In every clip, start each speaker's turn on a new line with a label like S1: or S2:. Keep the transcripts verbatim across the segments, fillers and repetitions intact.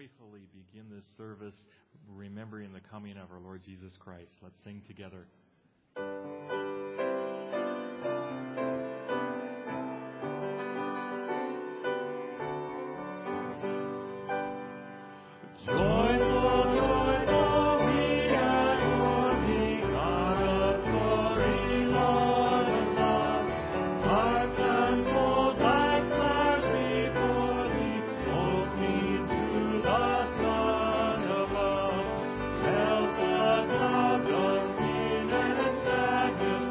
S1: joyfully begin this service remembering the coming of our Lord Jesus Christ. Let's sing together.
S2: Help the clouds of sin and sadness.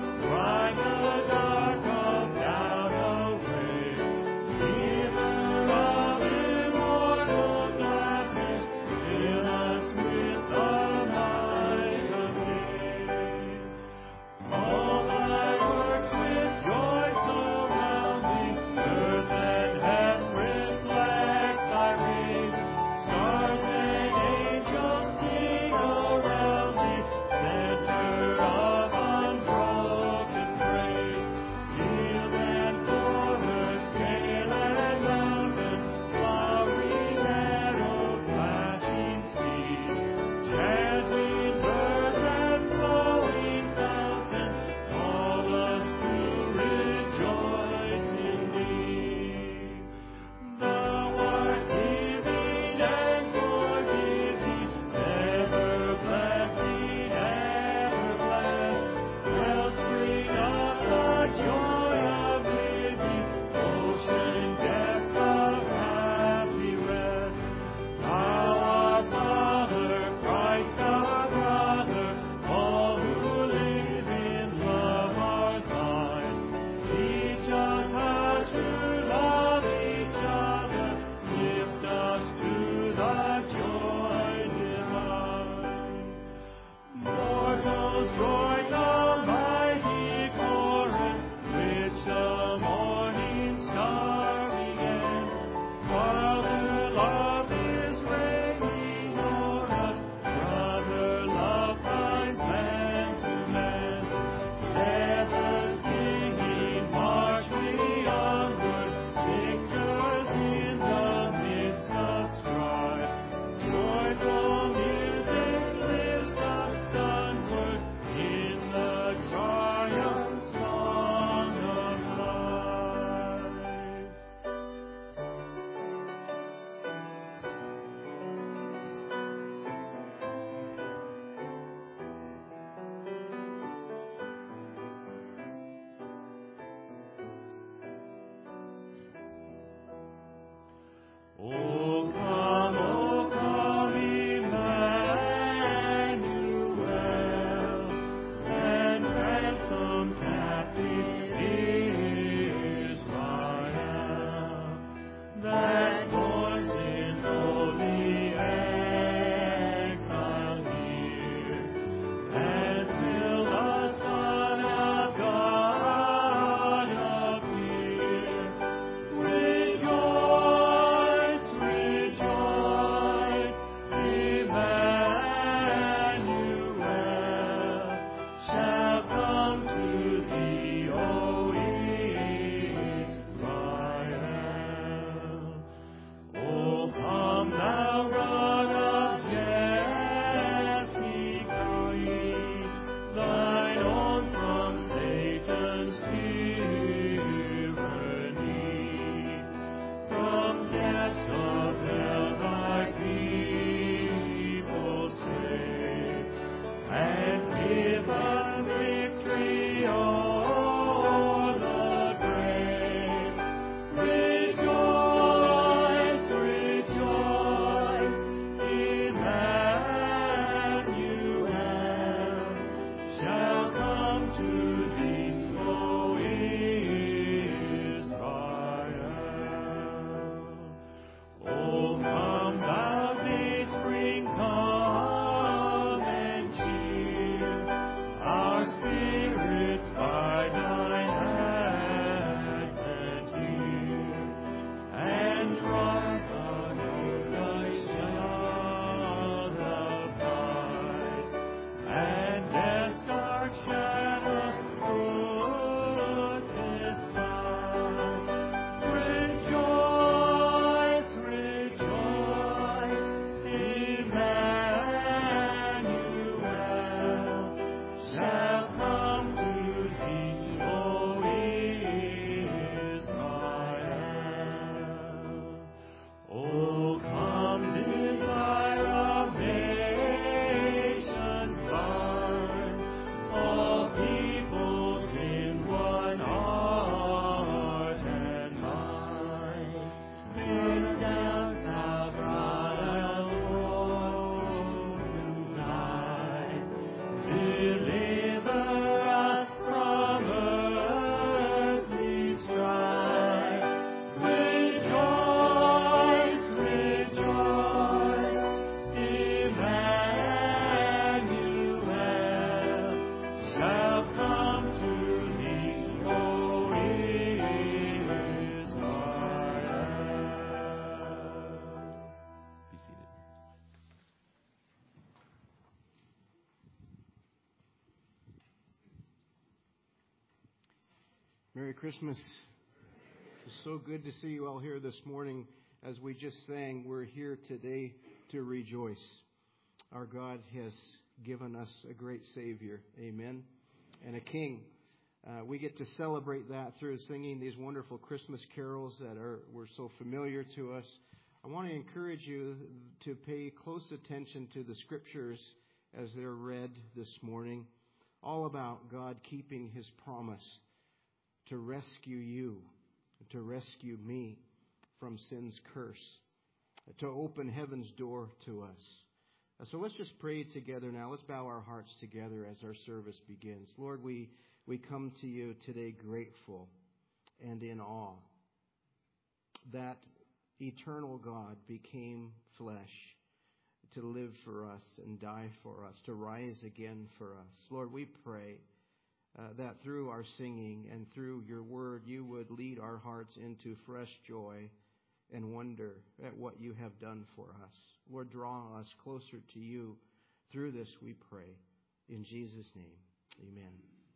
S2: Merry Christmas. It's so good to see you all here this morning. As we just sang, we're here today to rejoice. Our God has given us a great Savior, amen, and a King. Uh, we get to celebrate that through singing these wonderful Christmas carols that are were so familiar to us. I want to encourage you to pay close attention to the Scriptures as they're read this morning, all about God keeping His promise to rescue you, to rescue me from sin's curse, to open heaven's door to us. So let's just pray together now. Let's bow our hearts together as our service begins. Lord, we, we come to you today grateful and in awe that eternal God became flesh to live for us and die for us, to rise again for us. Lord, we pray Uh, that through our singing and through your word, you would lead our hearts into fresh joy and wonder at what you have done for us. Lord, draw us closer to you through this, we pray. In Jesus' name, amen.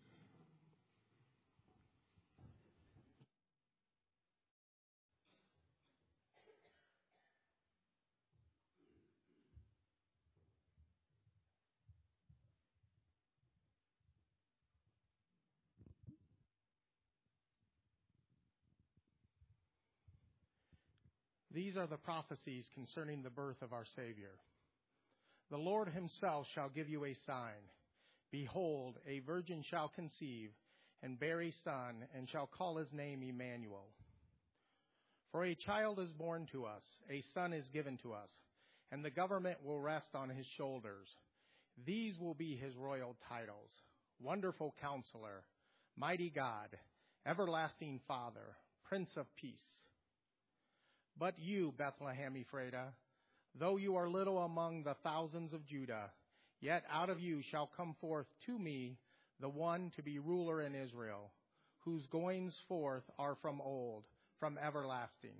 S3: These are the prophecies concerning the birth of our Savior. The Lord himself shall give you a sign. Behold, a virgin shall conceive and bear a son, and shall call his name Emmanuel. For a child is born to us, a son is given to us, and the government will rest on his shoulders. These will be his royal titles: Wonderful Counselor, Mighty God, Everlasting Father, Prince of Peace. But you, Bethlehem Ephrathah, though you are little among the thousands of Judah, yet out of you shall come forth to me the one to be ruler in Israel, whose goings forth are from old, from everlasting.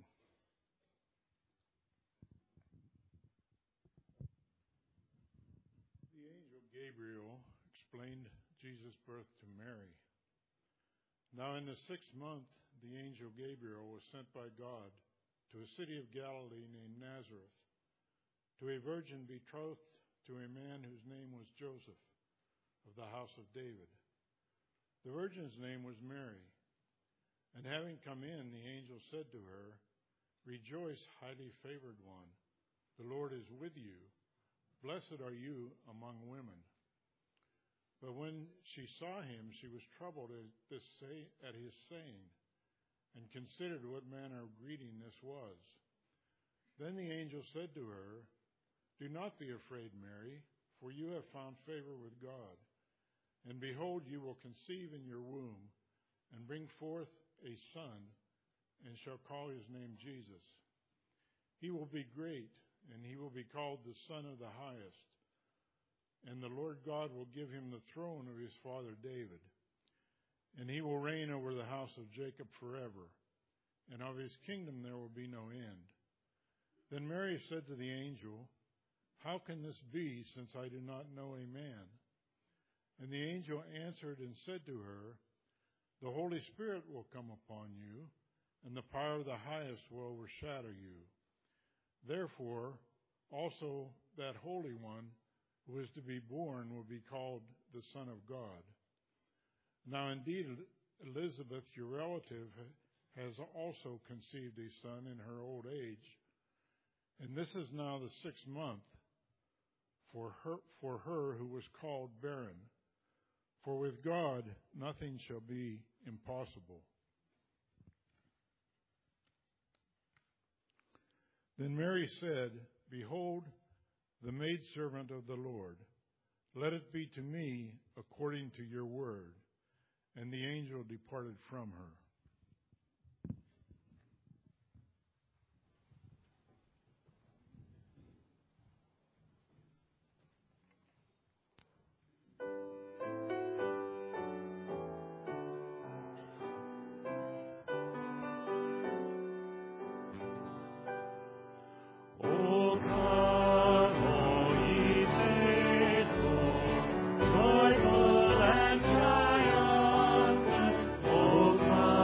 S4: The angel Gabriel explained Jesus' birth to Mary. Now in the sixth month, the angel Gabriel was sent by God to a city of Galilee named Nazareth, to a virgin betrothed to a man whose name was Joseph, of the house of David. The virgin's name was Mary. And having come in, the angel said to her, "Rejoice, highly favored one, the Lord is with you. Blessed are you among women." But when she saw him, she was troubled at, this say, at his saying, and considered what manner of greeting this was. Then the angel said to her, "Do not be afraid, Mary, for you have found favor with God. And behold, you will conceive in your womb, and bring forth a son, and shall call his name Jesus. He will be great, and he will be called the Son of the Highest. And the Lord God will give him the throne of his father David. And he will reign over the house of Jacob forever, and of his kingdom there will be no end." Then Mary said to the angel, "How can this be, since I do not know a man?" And the angel answered and said to her, "The Holy Spirit will come upon you, and the power of the Highest will overshadow you. Therefore, also that Holy One who is to be born will be called the Son of God. Now indeed, Elizabeth, your relative, has also conceived a son in her old age, and this is now the sixth month for her, for her who was called barren. For with God nothing shall be impossible." Then Mary said, "Behold, the maidservant of the Lord. Let it be to me according to your word." And the angel departed from her.
S5: Joyful and triumphant, O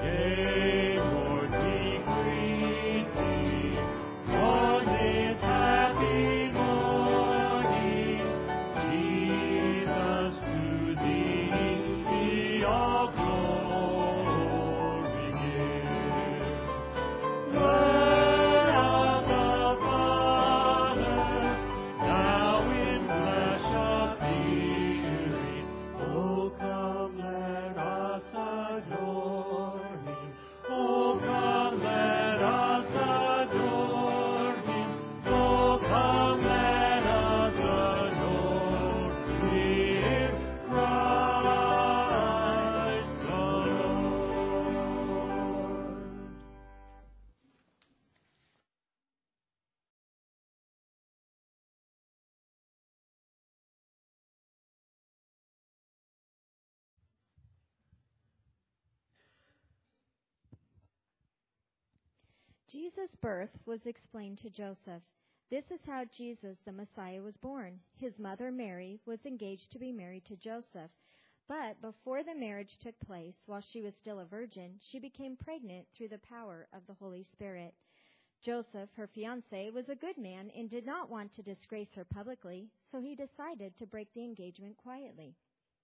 S5: Jesus' birth was explained to Joseph. This is how Jesus, the Messiah, was born. His mother, Mary, was engaged to be married to Joseph. But before the marriage took place, while she was still a virgin, she became pregnant through the power of the Holy Spirit. Joseph, her fiancé, was a good man and did not want to disgrace her publicly, so he decided to break the engagement quietly.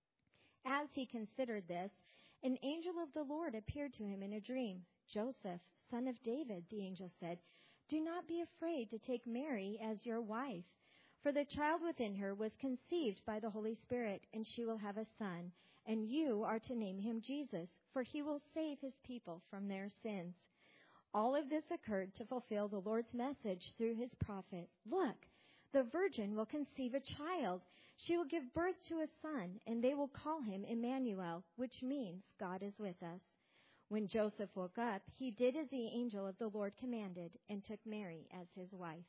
S5: As he considered this, an angel of the Lord appeared to him in a dream. "Joseph, son of David," the angel said, "do not be afraid to take Mary as your wife, for the child within her was conceived by the Holy Spirit, and she will have a son, and you are to name him Jesus, for he will save his people from their sins." All of this occurred to fulfill the Lord's message through his prophet. "Look, the virgin will conceive a child. She will give birth to a son, and they will call him Emmanuel, which means God is with us." When Joseph woke up, he did as the angel of the Lord commanded and took Mary as his wife.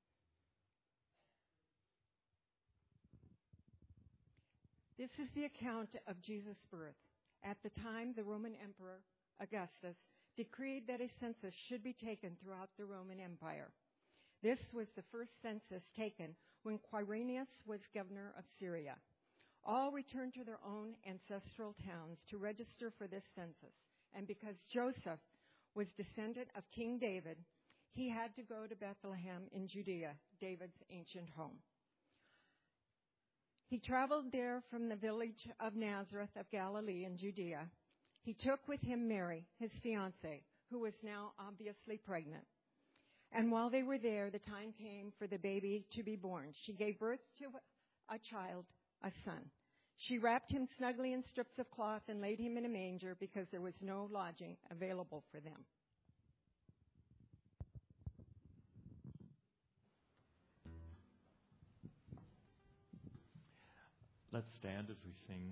S6: This is the account of Jesus' birth. At the time, the Roman Emperor Augustus decreed that a census should be taken throughout the Roman Empire. This was the first census taken when Quirinius was governor of Syria. All returned to their own ancestral towns to register for this census. And because Joseph was descendant of King David, he had to go to Bethlehem in Judea, David's ancient home. He traveled there from the village of Nazareth of Galilee in Judea. He took with him Mary, his fiancée, who was now obviously pregnant. And while they were there, the time came for the baby to be born. She gave birth to a child, a son. She wrapped him snugly in strips of cloth and laid him in a manger because there was no lodging available for them.
S1: Let's stand as we sing.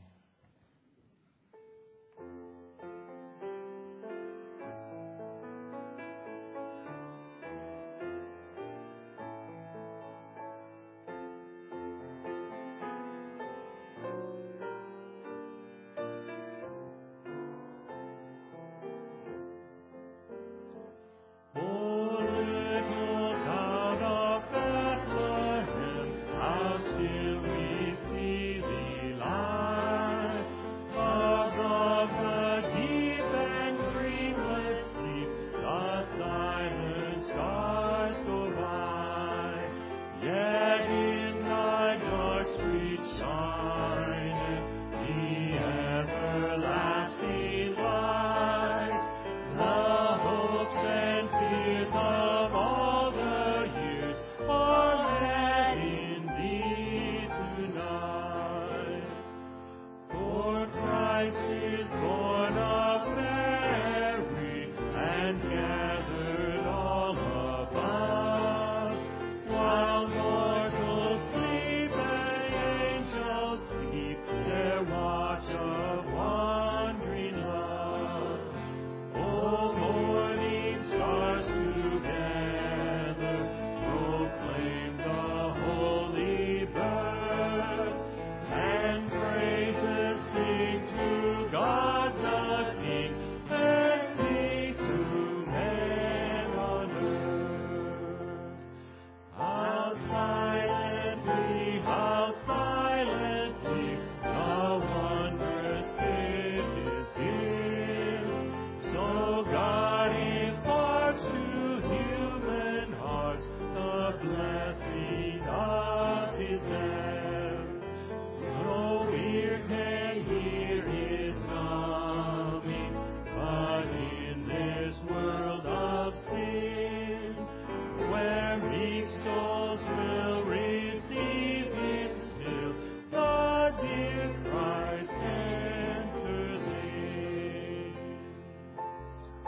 S7: Of the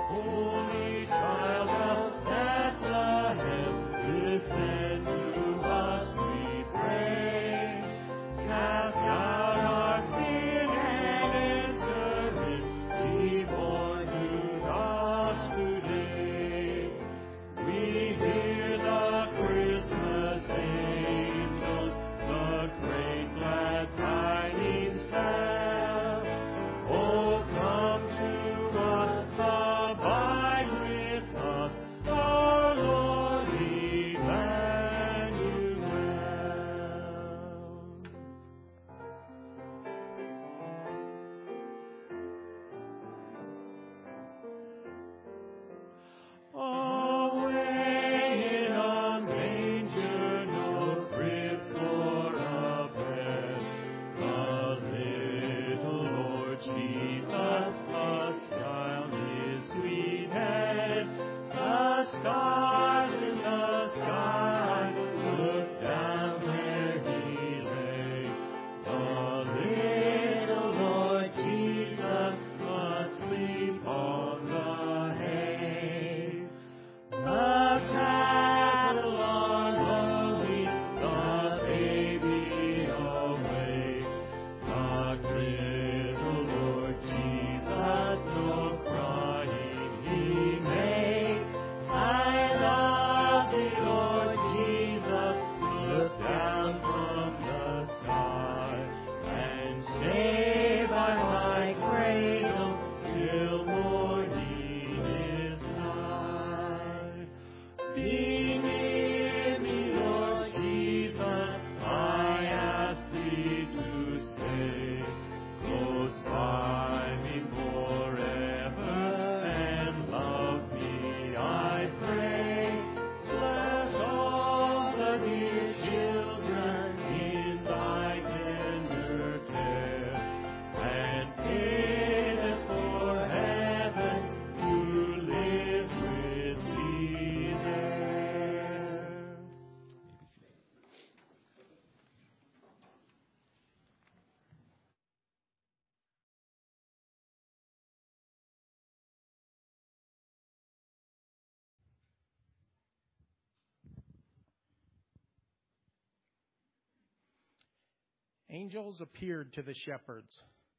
S3: Angels appeared to the shepherds.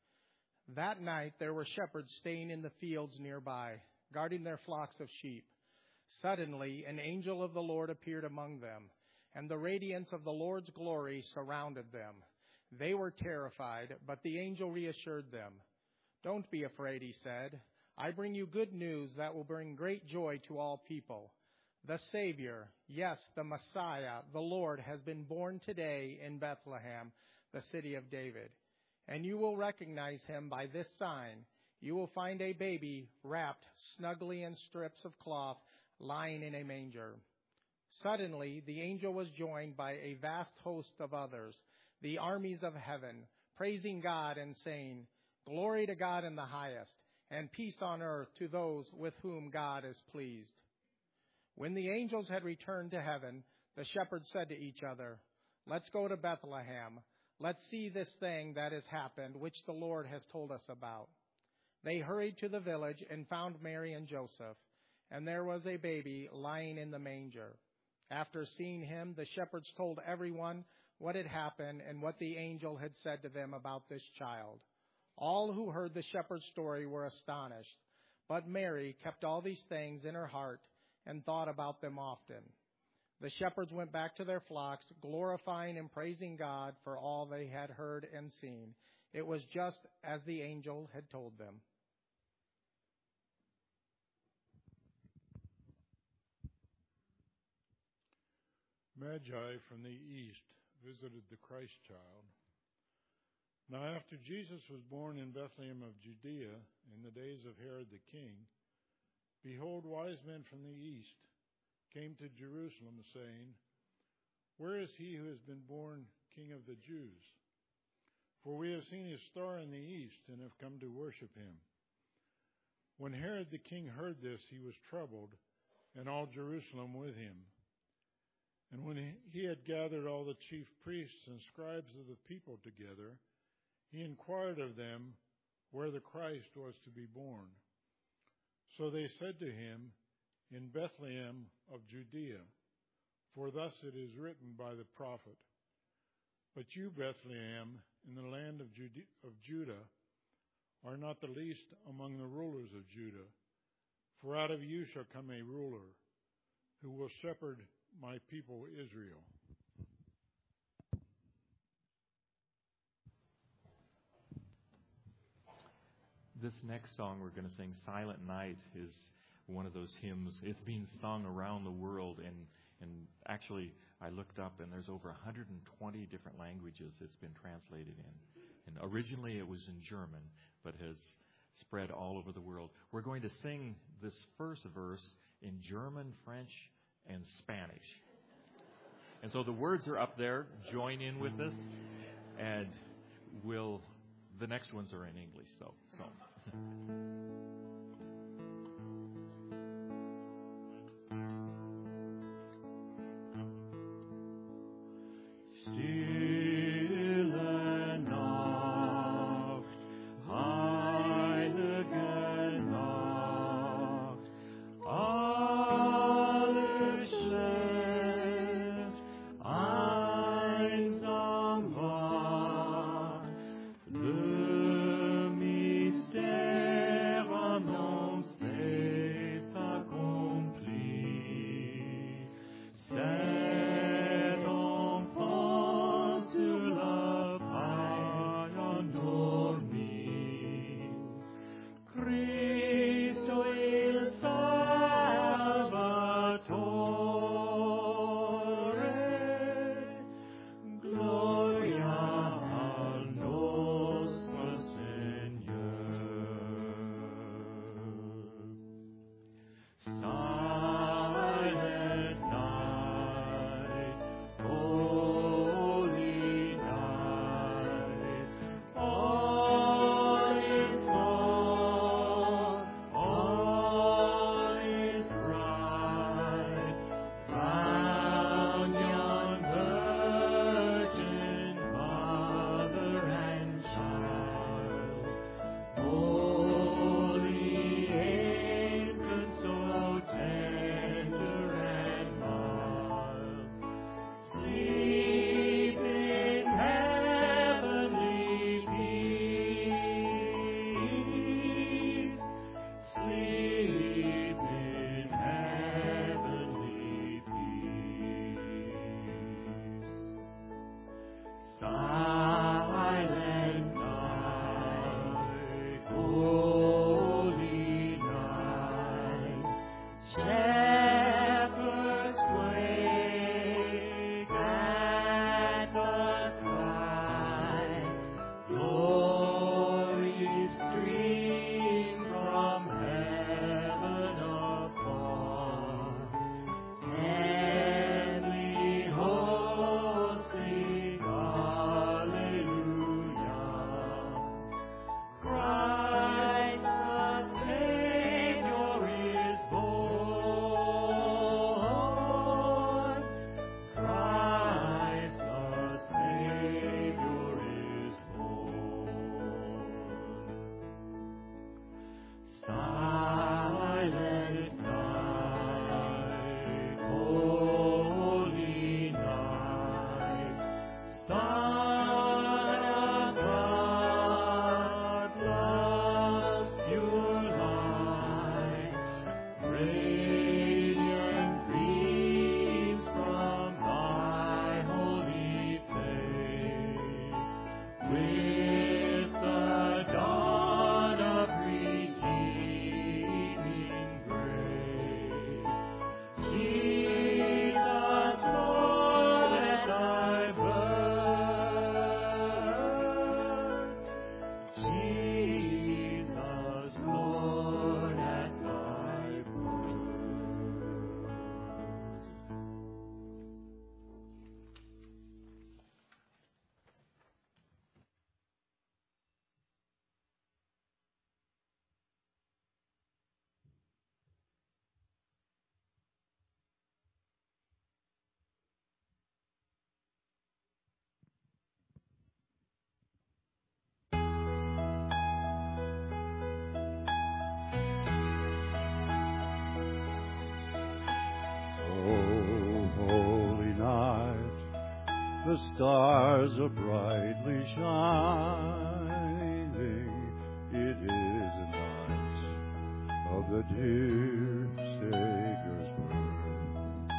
S3: That night there were shepherds staying in the fields nearby, guarding their flocks of sheep. Suddenly an angel of the Lord appeared among them, and the radiance of the Lord's glory surrounded them. They were terrified, but the angel reassured them. "Don't be afraid," he said. "I bring you good news that will bring great joy to all people. The Savior, yes, the Messiah, the Lord, has been born today in Bethlehem, the city of David. And you will recognize him by this sign. You will find a baby wrapped snugly in strips of cloth, lying in a manger." Suddenly the angel was joined by a vast host of others, the armies of heaven, praising God and saying, "Glory to God in the highest, and peace on earth to those with whom God is pleased." When the angels had returned to heaven, the shepherds said to each other, "Let's go to Bethlehem. Let's see this thing that has happened, which the Lord has told us about." They hurried to the village and found Mary and Joseph, and there was a baby lying in the manger. After seeing him, the shepherds told everyone what had happened and what the angel had said to them about this child. All who heard the shepherd's story were astonished, but Mary kept all these things in her heart and thought about them often. The shepherds went back to their flocks, glorifying and praising God for all they had heard and seen. It was just as the angel had told them.
S4: Magi from the east visited the Christ child. Now after Jesus was born in Bethlehem of Judea in the days of Herod the king, behold, wise men from the east came to Jerusalem, saying, "Where is he who has been born King of the Jews? For we have seen his star in the east and have come to worship him." When Herod the king heard this, he was troubled, and all Jerusalem with him. And when he had gathered all the chief priests and scribes of the people together, he inquired of them where the Christ was to be born. So they said to him, In Bethlehem of Judea, for thus it is written by the prophet, But you, Bethlehem, in the land of Judah, are not the least among the rulers of Judah, for out of you shall come a ruler who will shepherd my people Israel.
S1: This next song we're going to sing, Silent Night, is one of those hymns. It's being sung around the world, and, and actually I looked up, and there's over one hundred twenty different languages it's been translated in. And originally it was in German, but has spread all over the world. We're going to sing this first verse in German, French, and Spanish. And so the words are up there. Join in with us, and we'll. The next ones are in English, so so.
S7: Le mystère the stars are brightly shining. It is the night of the dear Savior's birth.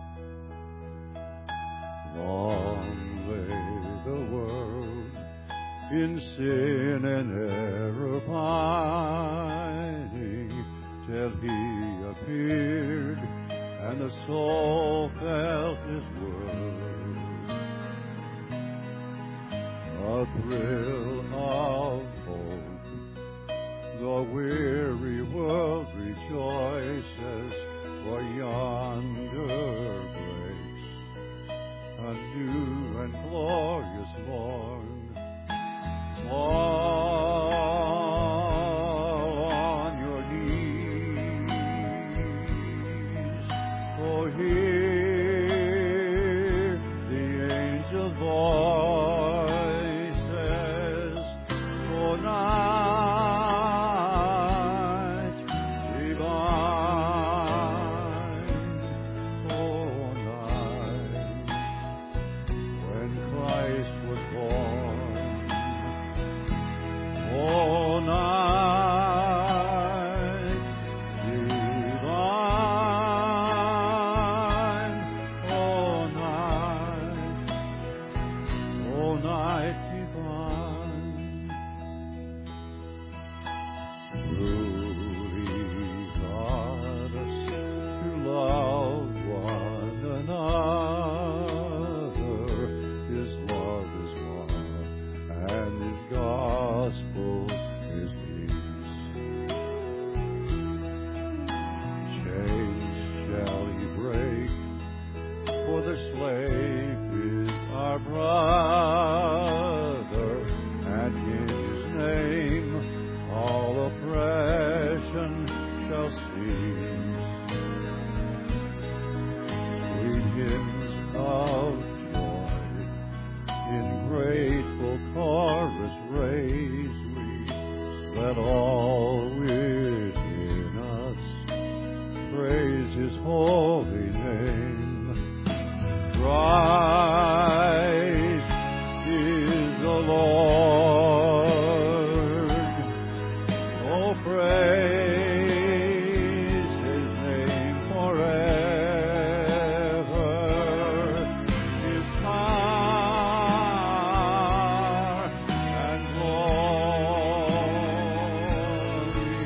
S7: Long lay the world in sin and error pining, till He appeared and the soul felt His word. A thrill of hope, the weary world rejoices, for yonder breaks a new and glorious morn. Fall on your knees, oh, hear the angel voices, oh, night divine, oh, night when Christ was born. Oh, night divine, oh, night, oh, night divine. Truly taught us to love one another. His love is one, and His gospel is peace. Chains shall He break, for the slave is our brother, and in His name all oppression shall cease. Sweet hymns of joy in grateful chorus raise we, let all within us praise His holy name. Christ is the Lord. Oh, praise His name forever. His power and glory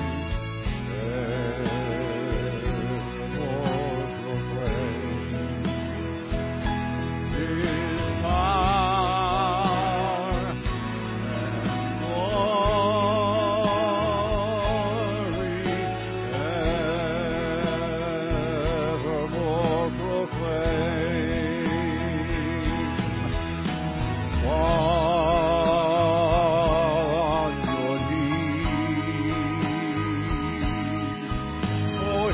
S7: evermore proclaim. His power and glory evermore proclaim. Fall on your knees, oh,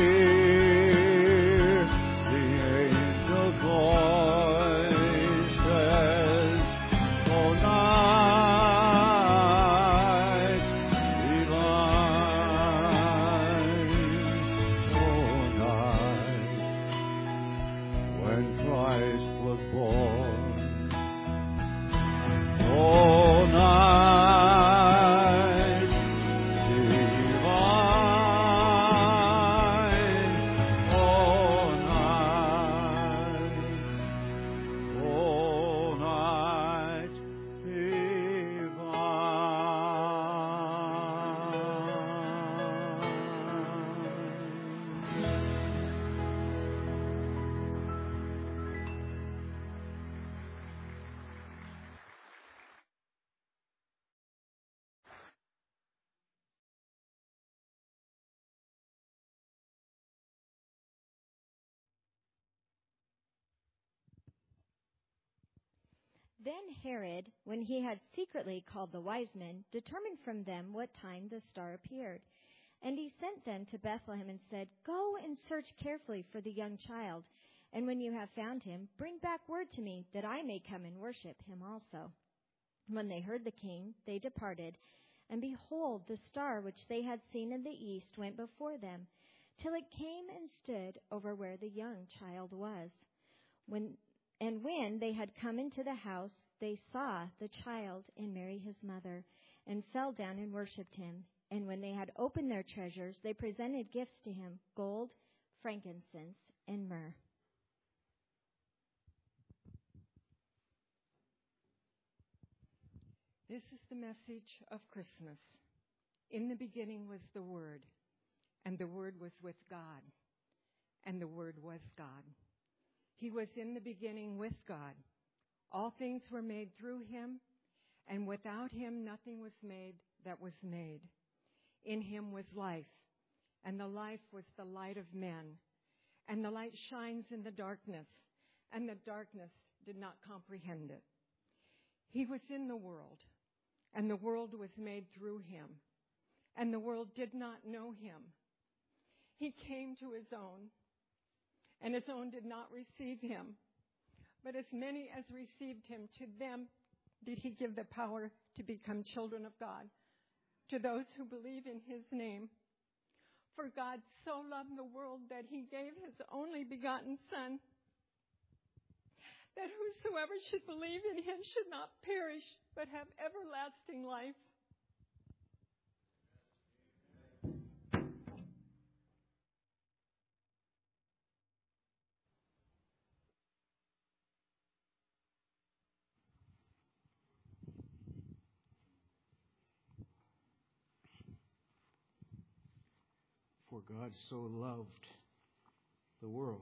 S7: hear the angel voices, oh, night divine, oh, night when Christ was born. Oh, night divine, oh, night, oh, night
S5: Then Herod, when he had secretly called the wise men, determined from them what time the star appeared. And he sent them to Bethlehem and said, "Go and search carefully for the young child, and when you have found him, bring back word to me, that I may come and worship him also." When they heard the king, they departed, and behold, the star which they had seen in the east went before them, till it came and stood over where the young child was. When And when they had come into the house, they saw the child and Mary his mother, and fell down and worshipped him. And when they had opened their treasures, they presented gifts to him, gold, frankincense, and myrrh.
S6: This is the message of Christmas. In the beginning was the Word, and the Word was with God, and the Word was God. He was in the beginning with God. All things were made through him, and without him nothing was made that was made. In him was life, and the life was the light of men. And the light shines in the darkness, and the darkness did not comprehend it. He was in the world, and the world was made through him, and the world did not know him. He came to his own, and his own did not receive him. But as many as received him, to them did he give the power to become children of God, to those who believe in his name. For God so loved the world that he gave his only begotten Son, that whosoever should believe in him should not perish, but have everlasting life.
S2: For God so loved the world.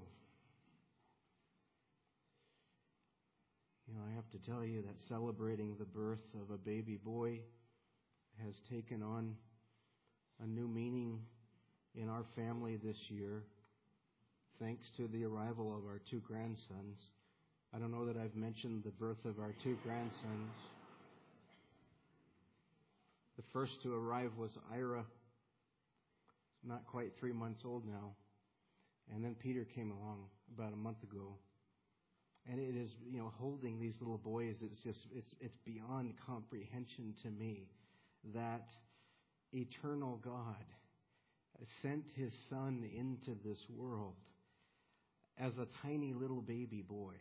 S2: You know, I have to tell you that celebrating the birth of a baby boy has taken on a new meaning in our family this year, thanks to the arrival of our two grandsons. I don't know that I've mentioned the birth of our two grandsons. The first to arrive was Ira, not quite three months old now. And then Peter came along about a month ago. And it is, you know, holding these little boys, it's just, it's, it's beyond comprehension to me that eternal God sent his Son into this world as a tiny little baby boy,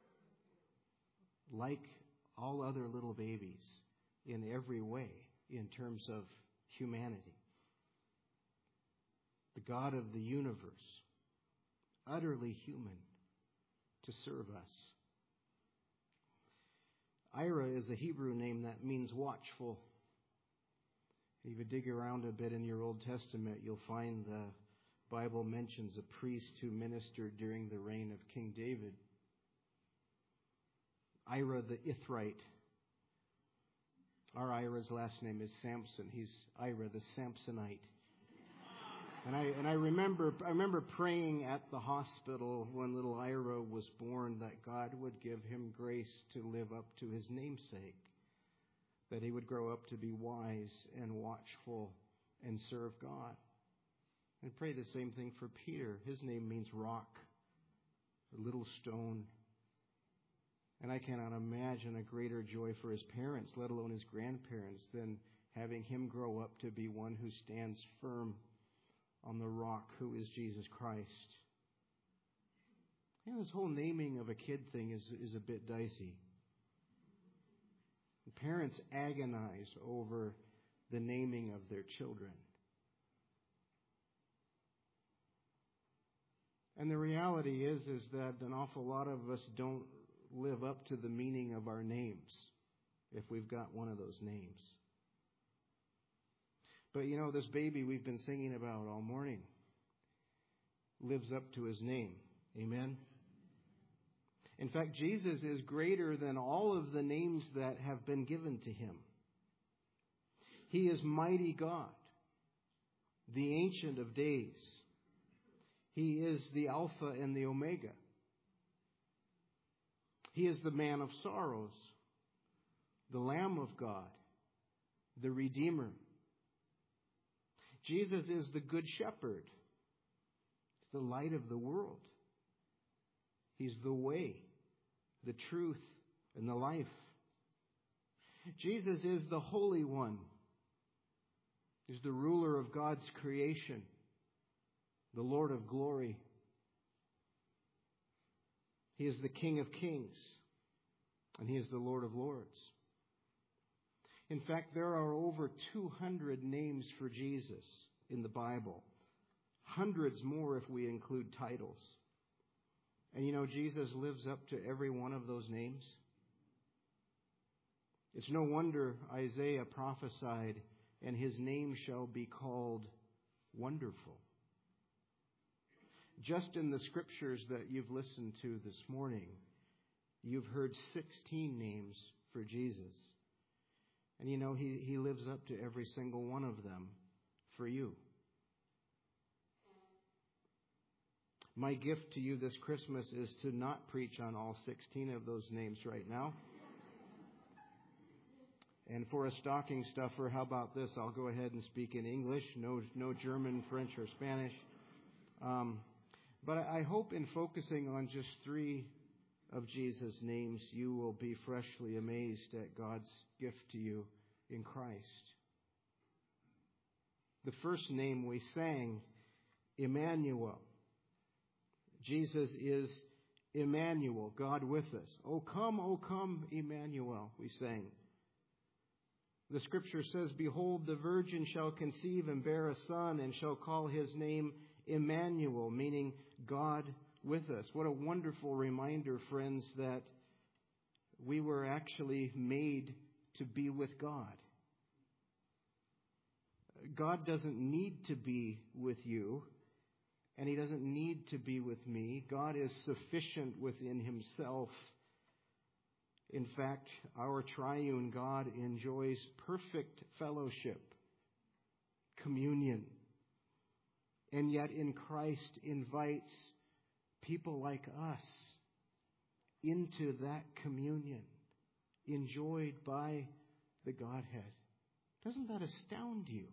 S2: like all other little babies in every way in terms of humanity. The God of the universe, utterly human, to serve us. Ira is a Hebrew name that means watchful. If you dig around a bit in your Old Testament, you'll find the Bible mentions a priest who ministered during the reign of King David. Ira the Ithrite. Our Ira's last name is Samson. He's Ira the Samsonite. And I and I remember I remember praying at the hospital when little Ira was born that God would give him grace to live up to his namesake, that he would grow up to be wise and watchful and serve God. And pray the same thing for Peter. His name means rock, a little stone. And I cannot imagine a greater joy for his parents, let alone his grandparents, than having him grow up to be one who stands firm on the rock, who is Jesus Christ. You know, this whole naming of a kid thing is, is a bit dicey. Parents agonize over the naming of their children. And the reality is, is that an awful lot of us don't live up to the meaning of our names, if we've got one of those names. But you know, this baby we've been singing about all morning lives up to his name. Amen? In fact, Jesus is greater than all of the names that have been given to him. He is mighty God, the Ancient of Days. He is the Alpha and the Omega. He is the Man of Sorrows, the Lamb of God, the Redeemer. Jesus is the Good Shepherd. He's the light of the world. He's the way, the truth, and the life. Jesus is the Holy One. He's the ruler of God's creation, the Lord of glory. He is the King of Kings, and He is the Lord of Lords. In fact, there are over two hundred names for Jesus in the Bible. Hundreds more if we include titles. And you know, Jesus lives up to every one of those names. It's no wonder Isaiah prophesied, and His name shall be called Wonderful. Just in the scriptures that you've listened to this morning, you've heard sixteen names for Jesus. And you know, He, he lives up to every single one of them for you. My gift to you this Christmas is to not preach on all sixteen of those names right now. And for a stocking stuffer, how about this? I'll go ahead and speak in English. No, no German, French, or Spanish. Um, but I hope in focusing on just three of Jesus' names, you will be freshly amazed at God's gift to you in Christ. The first name we sang, Emmanuel. Jesus is Emmanuel, God with us. Oh come, oh come, Emmanuel, we sang. The scripture says, behold, the virgin shall conceive and bear a son and shall call his name Emmanuel, meaning God with us. What a wonderful reminder, friends, that we were actually made to be with God. God doesn't need to be with you, and He doesn't need to be with me. God is sufficient within Himself. In fact, our triune God enjoys perfect fellowship, communion, and yet in Christ invites people like us into that communion enjoyed by the Godhead. Doesn't that astound you?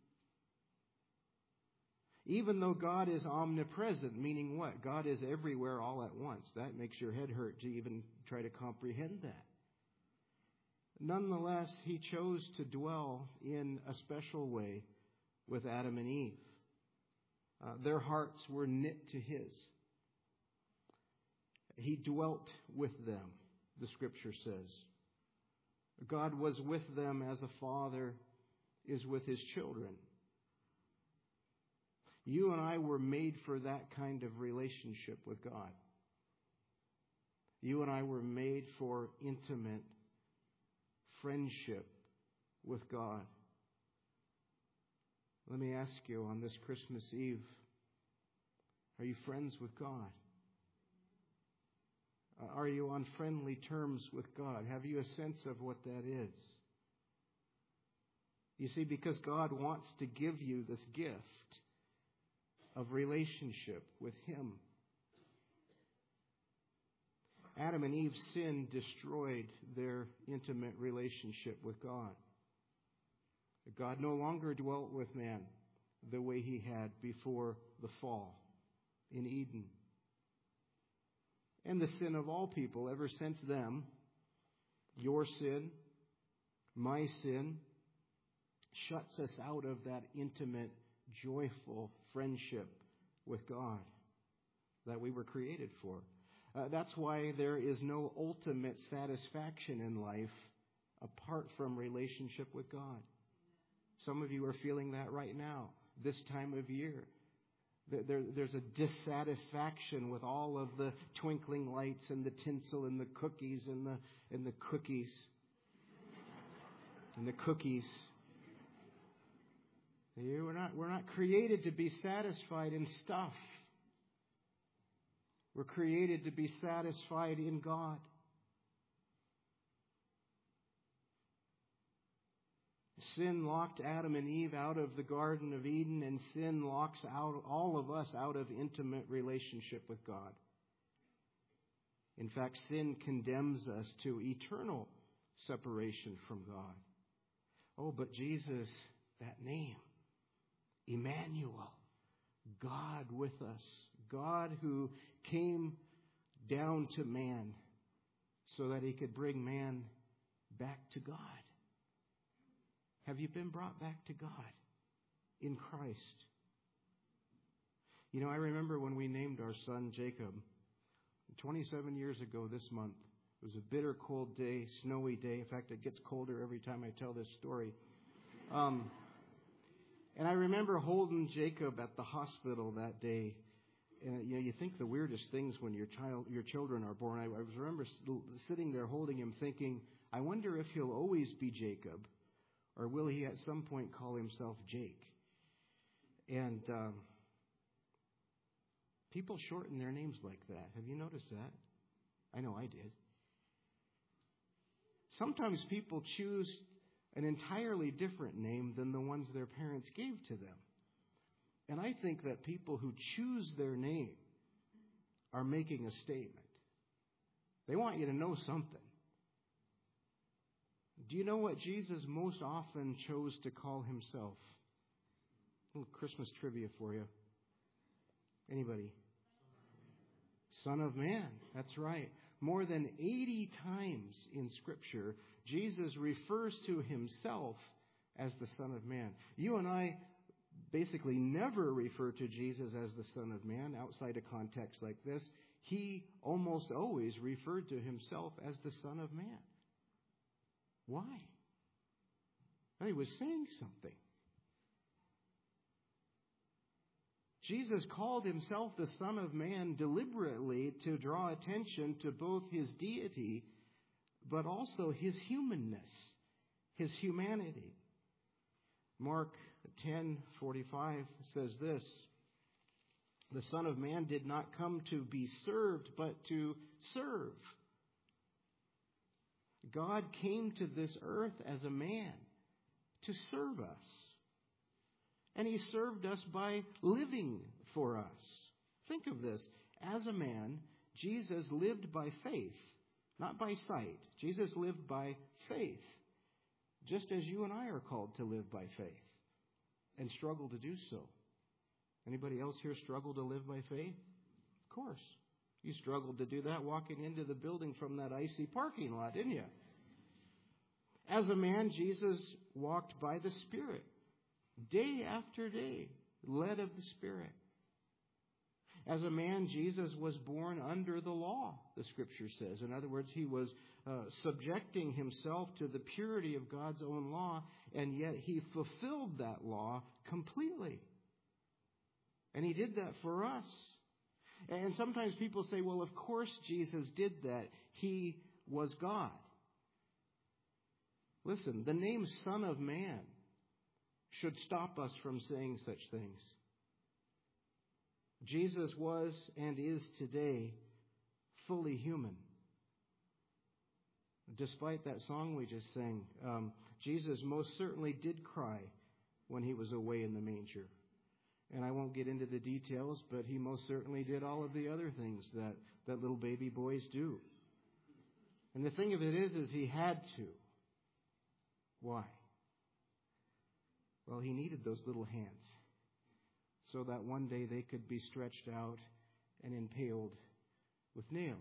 S2: Even though God is omnipresent, meaning what? God is everywhere all at once. That makes your head hurt to even try to comprehend that. Nonetheless, He chose to dwell in a special way with Adam and Eve. Uh, their hearts were knit to His. He dwelt with them, the Scripture says. God was with them as a father is with his children. You and I were made for that kind of relationship with God. You and I were made for intimate friendship with God. Let me ask you on this Christmas Eve, are you friends with God? Are you on friendly terms with God? Have you a sense of what that is? You see, because God wants to give you this gift of relationship with Him. Adam and Eve's sin destroyed their intimate relationship with God. God no longer dwelt with man the way He had before the fall in Eden. And the sin of all people ever since then, your sin, my sin, shuts us out of that intimate, joyful friendship with God that we were created for. Uh, that's why there is no ultimate satisfaction in life apart from relationship with God. Some of you are feeling that right now, this time of year. There, there's a dissatisfaction with all of the twinkling lights and the tinsel and the cookies and the and the cookies and the cookies. We're not we're not created to be satisfied in stuff. We're created to be satisfied in God. Sin locked Adam and Eve out of the Garden of Eden, and sin locks out all of us out of intimate relationship with God. In fact, sin condemns us to eternal separation from God. Oh, but Jesus, that name, Emmanuel, God with us, God who came down to man so that He could bring man back to God. Have you been brought back to God in Christ? You know, I remember when we named our son Jacob, twenty-seven years ago this month. It was a bitter cold day, snowy day. In fact, it gets colder every time I tell this story. Um, and I remember holding Jacob at the hospital that day. And you know, you think the weirdest things when your child, your children are born. I, I remember sitting there holding him, thinking, I wonder if he'll always be Jacob, or will he at some point call himself Jake? And um, people shorten their names like that. Have you noticed that? I know I did. Sometimes people choose an entirely different name than the ones their parents gave to them. And I think that people who choose their name are making a statement. They want you to know something. Do you know what Jesus most often chose to call himself? A little Christmas trivia for you. Anybody? Son of Man. That's right. More than eighty times in Scripture, Jesus refers to himself as the Son of Man. You and I basically never refer to Jesus as the Son of Man outside a context like this. He almost always referred to himself as the Son of Man. Why? Well, he was saying something. Jesus called himself the Son of Man deliberately to draw attention to both his deity, but also his humanness, his humanity. Mark ten forty-five says this, the Son of Man did not come to be served, but to serve. God came to this earth as a man to serve us. And he served us by living for us. Think of this. As a man, Jesus lived by faith, not by sight. Jesus lived by faith, just as you and I are called to live by faith and struggle to do so. Anybody else here struggle to live by faith? Of course. You struggled to do that walking into the building from that icy parking lot, didn't you? As a man, Jesus walked by the Spirit. Day after day, led of the Spirit. As a man, Jesus was born under the law, the Scripture says. In other words, he was uh, subjecting himself to the purity of God's own law, and yet he fulfilled that law completely. And he did that for us. And sometimes people say, well, of course Jesus did that. He was God. Listen, the name Son of Man should stop us from saying such things. Jesus was and is today fully human. Despite that song we just sang, um, Jesus most certainly did cry when he was away in the manger. And I won't get into the details, but he most certainly did all of the other things that, that little baby boys do. And the thing of it is, is he had to. Why? Well, he needed those little hands so that one day they could be stretched out and impaled with nails.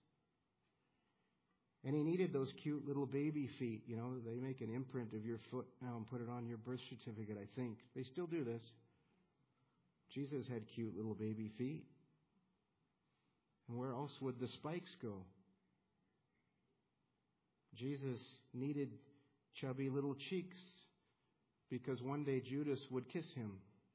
S2: And he needed those cute little baby feet. You know, they make an imprint of your foot now and put it on your birth certificate, I think. They still do this. Jesus had cute little baby feet. And where else would the spikes go? Jesus needed chubby little cheeks, because one day Judas would kiss him.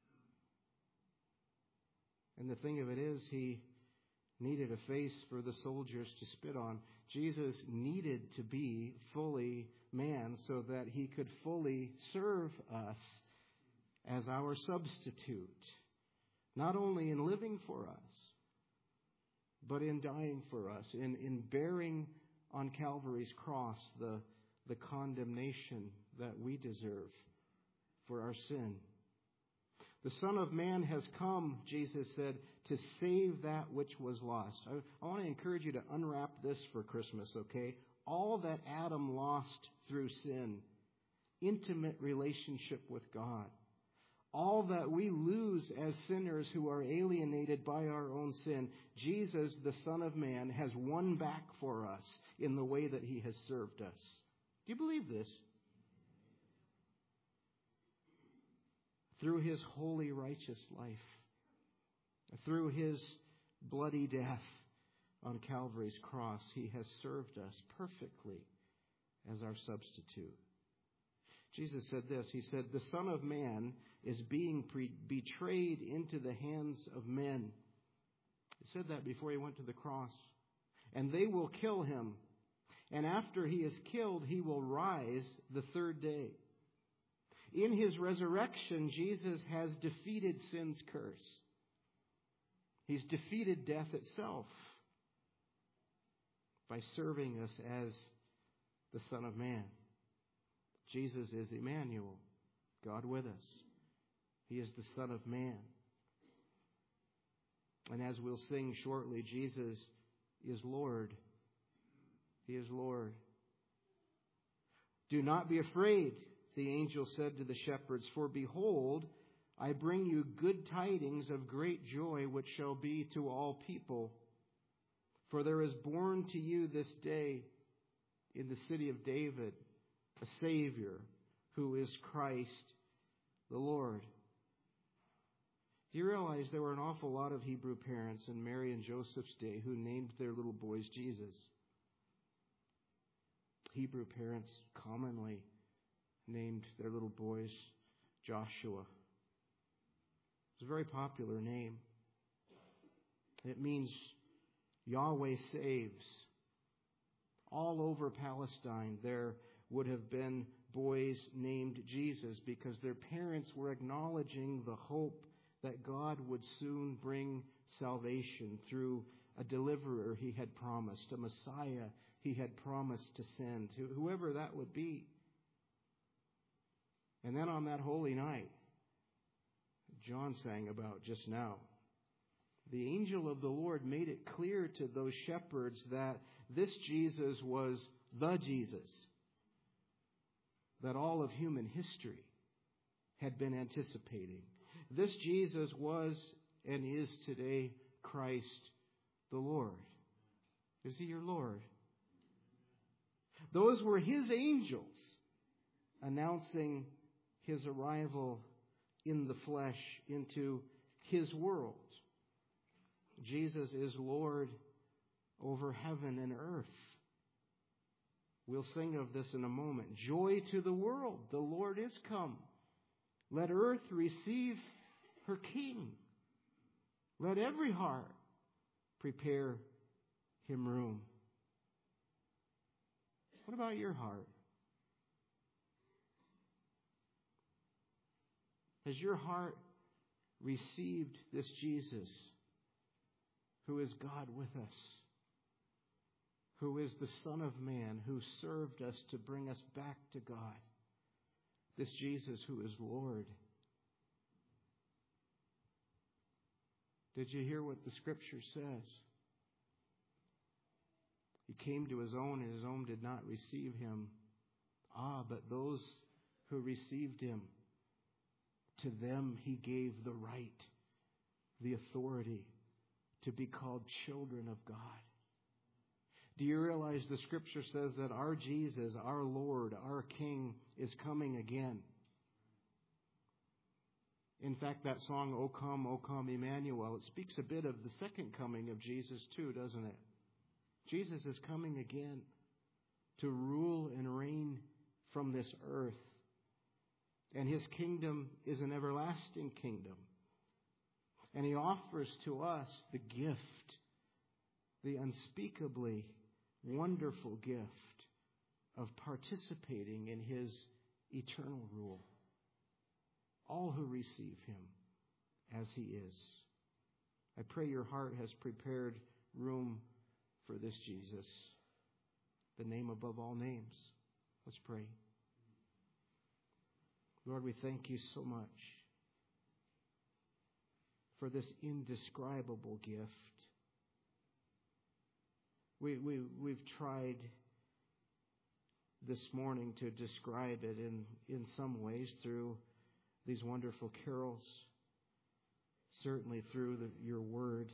S2: And the thing of it is, he needed a face for the soldiers to spit on. Jesus needed to be fully man so that he could fully serve us as our substitute. Not only in living for us, but in dying for us, in, in bearing on Calvary's cross the, the condemnation that we deserve for our sin. The Son of Man has come, Jesus said, to save that which was lost. I, I want to encourage you to unwrap this for Christmas, okay? All that Adam lost through sin, intimate relationship with God. All that we lose as sinners who are alienated by our own sin, Jesus, the Son of Man, has won back for us in the way that he has served us. Do you believe this? Through his holy, righteous life, through his bloody death on Calvary's cross, He has served us perfectly as our substitute. Jesus said this. He said, the Son of Man is being pre- betrayed into the hands of men. He said that before He went to the cross. And they will kill Him. And after He is killed, He will rise the third day. In His resurrection, Jesus has defeated sin's curse. He's defeated death itself by serving us as the Son of Man. Jesus is Emmanuel, God with us. He is the Son of Man. And as we'll sing shortly, Jesus is Lord. He is Lord. Do not be afraid, the angel said to the shepherds, for behold, I bring you good tidings of great joy, which shall be to all people. For there is born to you this day in the city of David a Savior, who is Christ the Lord. Do you realize there were an awful lot of Hebrew parents in Mary and Joseph's day who named their little boys Jesus? Hebrew parents commonly named their little boys Joshua. It's a very popular name. It means Yahweh saves. All over Palestine there would have been boys named Jesus because their parents were acknowledging the hope that God would soon bring salvation through a deliverer He had promised, a Messiah He had promised to send, whoever that would be. And then on that holy night, John sang about just now, the angel of the Lord made it clear to those shepherds that this Jesus was the Jesus that all of human history had been anticipating. This Jesus was and is today Christ the Lord. Is He your Lord? Those were His angels announcing His arrival in the flesh into His world. Jesus is Lord over heaven and earth. We'll sing of this in a moment. Joy to the world, the Lord is come. Let earth receive her King. Let every heart prepare Him room. What about your heart? Has your heart received this Jesus who is God with us, who is the Son of Man, who served us to bring us back to God? This Jesus who is Lord. Did you hear what the Scripture says? He came to His own, and His own did not receive Him. Ah, but those who received Him, to them He gave the right, the authority to be called children of God. Do you realize the Scripture says that our Jesus, our Lord, our King, is coming again? In fact, that song, O Come, O Come, Emmanuel, it speaks a bit of the second coming of Jesus too, doesn't it? Jesus is coming again to rule and reign from this earth. And His kingdom is an everlasting kingdom. And He offers to us the gift, the unspeakably wonderful gift of participating in His eternal rule. All who receive Him as He is. I pray your heart has prepared room for this Jesus, the name above all names. Let's pray. Lord, we thank You so much for this indescribable gift. We, we, we've tried this morning to describe it in, in some ways through these wonderful carols, certainly through the, Your Word.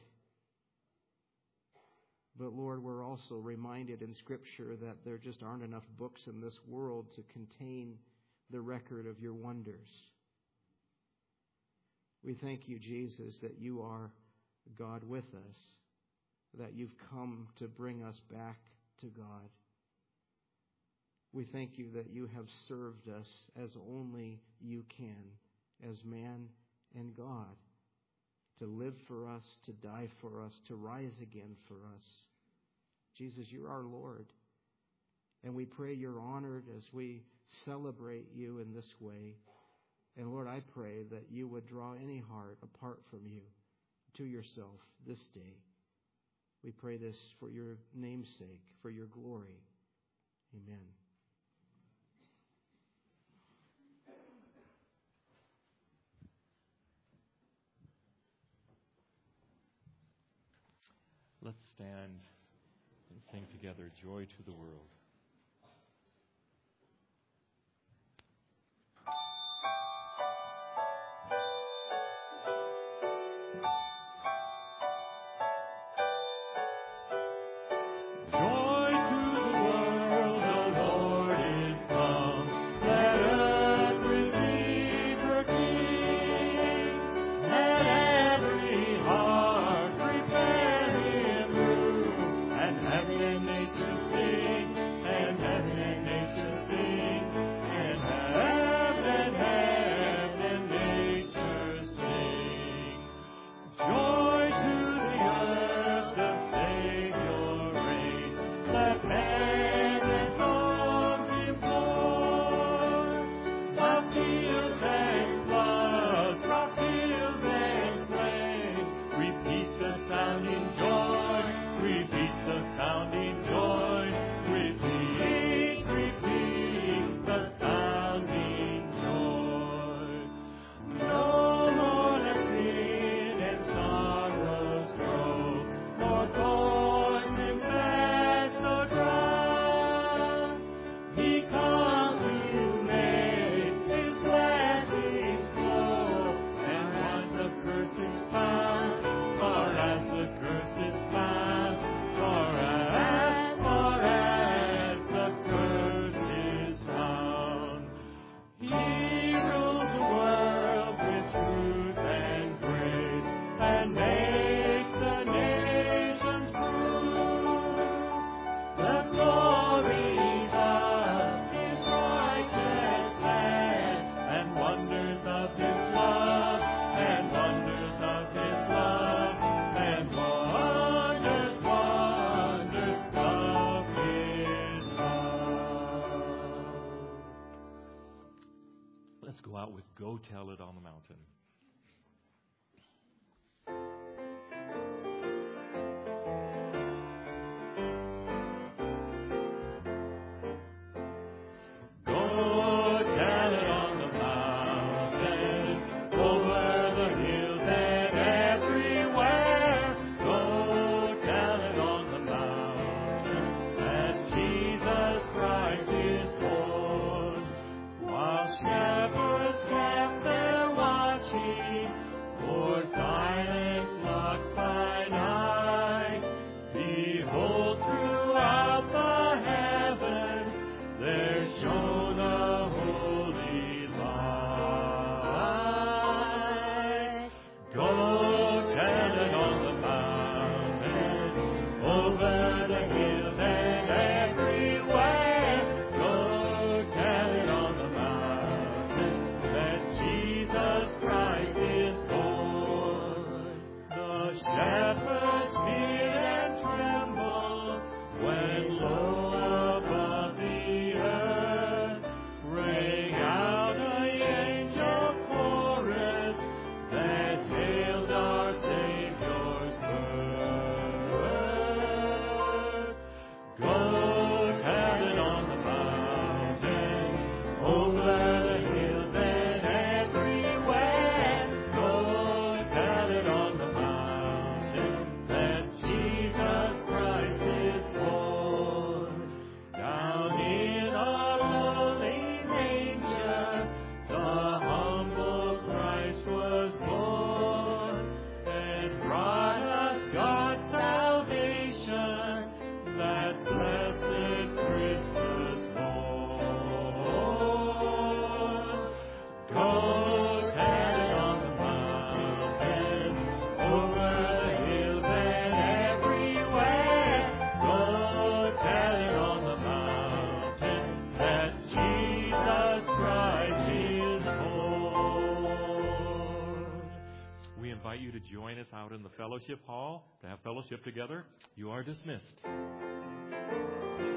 S2: But Lord, we're also reminded in Scripture that there just aren't enough books in this world to contain the record of Your wonders. We thank You, Jesus, that You are God with us, that you've come to bring us back to God. We thank you that you have served us as only you can, as man and God, to live for us, to die for us, to rise again for us. Jesus, you're our Lord. And we pray you're honored as we celebrate you in this way. And Lord, I pray that you would draw any heart apart from you to yourself this day. We pray this for your name's sake, for your glory. Amen.
S1: Let's stand and sing together, Joy to the World. Go tell it on the mountain.
S7: Shepherds kept their watching.
S1: out in the fellowship hall to have fellowship together, you are dismissed.